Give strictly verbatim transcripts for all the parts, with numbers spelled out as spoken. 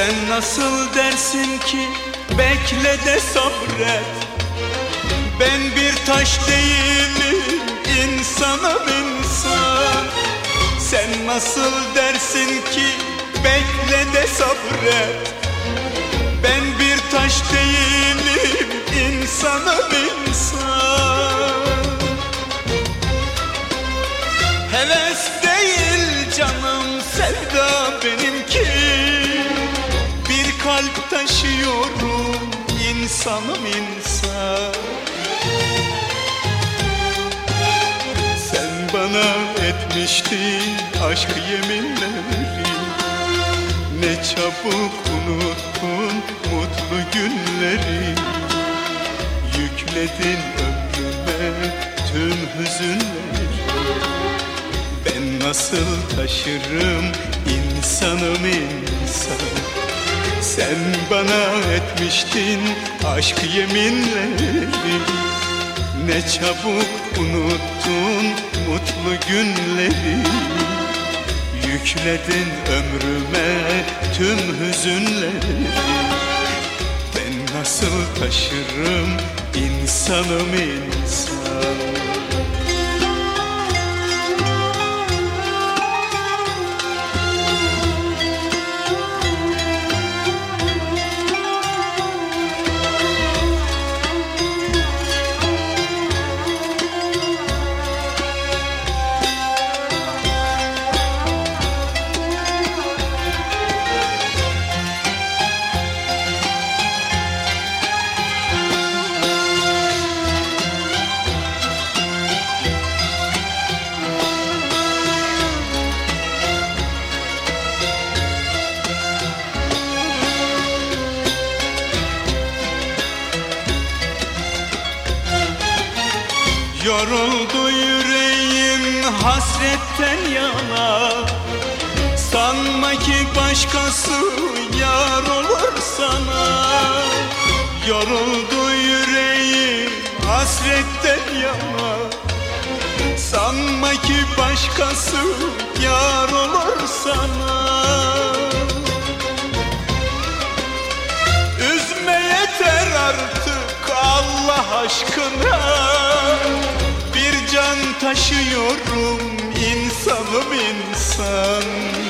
Sen nasıl dersin ki bekle de sabret? Ben bir taş değilim, insanım insan. Sen nasıl dersin ki bekle de sabret? Ben bir taş değilim, insanım insan. Heves değil canım, sevda benimki. Bir kalp taşıyorum, insanım insan. Sen bana etmiştin aşk yeminleri. Ne çabuk unuttun mutlu günleri. Yükledin ömrüme tüm hüzünleri. Ben nasıl taşırım insanım insan. Sen bana etmiştin aşk yeminleri. Ne çabuk unuttun mutlu günleri. Yükledin ömrüme tüm hüzünleri. Ben nasıl taşırım insanım insan. Yoruldu yüreğim hasretten yana. Sanma ki başkası yar olur sana. Yoruldu yüreğim hasretten yana. Sanma ki başkası yar olur sana. Üzme yeter artık Allah aşkına. Bir can taşıyorum, insanım insan.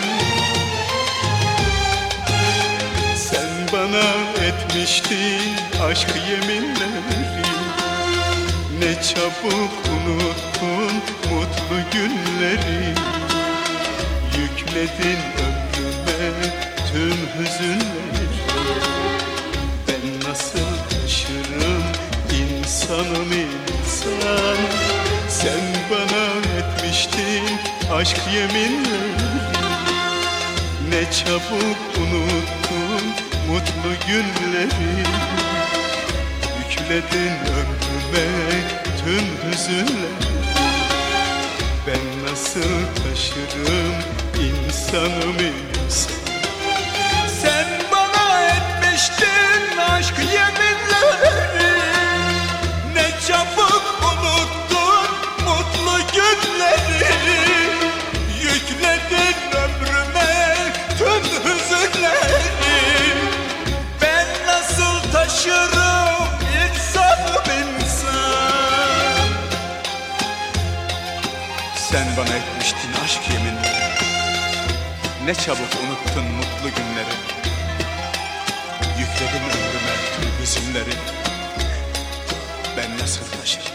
Sen bana etmiştin aşk yeminleri. Ne çabuk unuttun mutlu günleri. Yükledin ömrüme tüm hüzünleri. Ben nasıl taşırım insanım insan. Sen bana etmiştin aşk yeminleri. Ne çabuk unuttun mutlu günleri. Yükledin ömrüme tüm hüzünleri. Ben nasıl taşırım insanım insan. Sen bana etmiştin aşk yeminleri. Ne çabuk unuttun mutlu günleri. Yükledin ömrüme tüm hüzünleri. Ben nasıl taşırım insanım insan. Sen bana etmiştin aşk yeminleri. Ne çabuk unuttun mutlu günleri. Yükledin ömrüme tüm hüzünleri. Ben nasıl taşırım?